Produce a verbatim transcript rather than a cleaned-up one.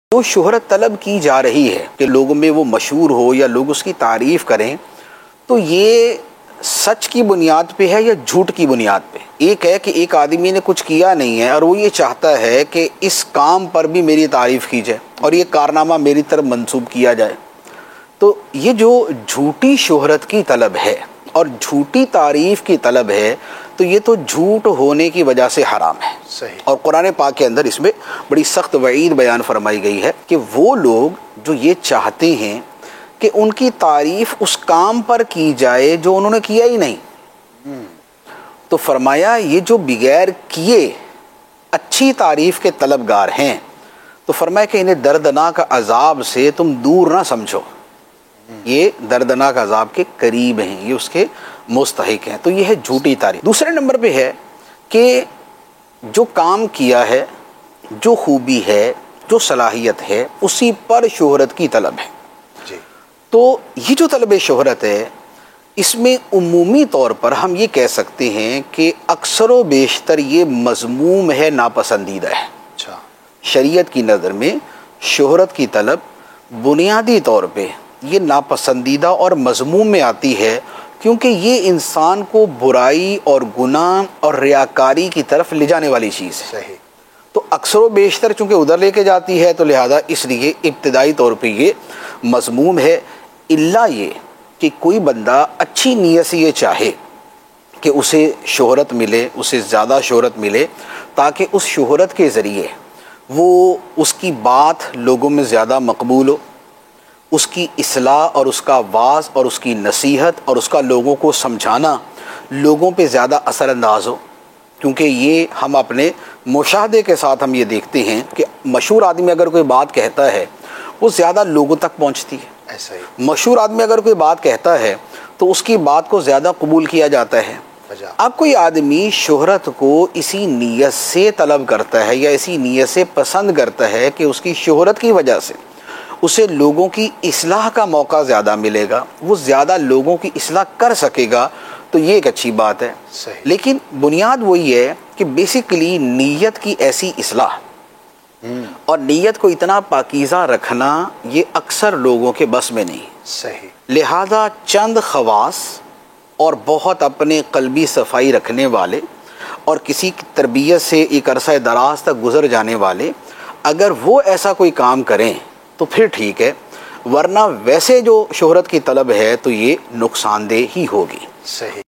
جو شہرت طلب کی جا رہی ہے کہ لوگوں میں وہ مشہور ہو یا لوگ اس کی تعریف کریں، تو یہ سچ کی بنیاد پہ ہے یا جھوٹ کی بنیاد پہ؟ ایک ہے کہ ایک آدمی نے کچھ کیا نہیں ہے اور وہ یہ چاہتا ہے کہ اس کام پر بھی میری تعریف کی جائے اور یہ کارنامہ میری طرف منسوب کیا جائے، تو یہ جو جھوٹی شہرت کی طلب ہے اور جھوٹی تعریف کی طلب ہے، تو یہ تو جھوٹ ہونے کی وجہ سے حرام ہے۔ صحیح۔ اور قرآن پاک کے اندر اس میں بڑی سخت وعید بیان فرمائی گئی ہے کہ وہ لوگ جو یہ چاہتے ہیں کہ ان کی تعریف اس کام پر کی جائے جو انہوں نے کیا ہی نہیں، تو فرمایا یہ جو بغیر کیے اچھی تعریف کے طلبگار ہیں، تو فرمایا کہ انہیں دردناک عذاب سے تم دور نہ سمجھو، یہ دردناک عذاب کے قریب ہیں، یہ اس کے مستحق ہیں۔ تو یہ ہے جھوٹی تعریف۔ دوسرے نمبر پہ ہے کہ جو کام کیا ہے، جو خوبی ہے، جو صلاحیت ہے، اسی پر شہرت کی طلب ہے۔ جی۔ تو یہ جو طلب شہرت ہے، اس میں عمومی طور پر ہم یہ کہہ سکتے ہیں کہ اکثر و بیشتر یہ مذموم ہے، ناپسندیدہ ہے۔ اچھا۔ شریعت کی نظر میں شہرت کی طلب بنیادی طور پہ یہ ناپسندیدہ اور مذموم میں آتی ہے، کیونکہ یہ انسان کو برائی اور گناہ اور ریاکاری کی طرف لے جانے والی چیز ہے۔ صحیح۔ تو اکثر و بیشتر چونکہ ادھر لے کے جاتی ہے، تو لہذا اس لیے ابتدائی طور پہ یہ مذموم ہے، الا یہ کہ کوئی بندہ اچھی نیت سے یہ چاہے کہ اسے شہرت ملے، اسے زیادہ شہرت ملے، تاکہ اس شہرت کے ذریعے وہ اس کی بات لوگوں میں زیادہ مقبول ہو، اس کی اصلاح اور اس کا واعظ اور اس کی نصیحت اور اس کا لوگوں کو سمجھانا لوگوں پہ زیادہ اثر انداز ہو۔ کیونکہ یہ ہم اپنے مشاہدے کے ساتھ ہم یہ دیکھتے ہیں کہ مشہور آدمی اگر کوئی بات کہتا ہے وہ زیادہ لوگوں تک پہنچتی ہے۔ ایسا ہی۔ مشہور آدمی اگر کوئی بات کہتا ہے تو اس کی بات کو زیادہ قبول کیا جاتا ہے۔ اب کوئی آدمی شہرت کو اسی نیت سے طلب کرتا ہے یا اسی نیت سے پسند کرتا ہے کہ اس کی شہرت کی وجہ سے اسے لوگوں کی اصلاح کا موقع زیادہ ملے گا، وہ زیادہ لوگوں کی اصلاح کر سکے گا، تو یہ ایک اچھی بات ہے۔ صحیح۔ لیکن بنیاد وہی ہے کہ بیسیکلی نیت کی ایسی اصلاح اور نیت کو اتنا پاکیزہ رکھنا یہ اکثر لوگوں کے بس میں نہیں۔ صحیح۔ لہذا چند خواص اور بہت اپنے قلبی صفائی رکھنے والے اور کسی کی تربیت سے ایک عرصہ دراز تک گزر جانے والے اگر وہ ایسا کوئی کام کریں تو پھر ٹھیک ہے، ورنہ ویسے جو شہرت کی طلب ہے تو یہ نقصان دہ ہی ہوگی۔ صحیح۔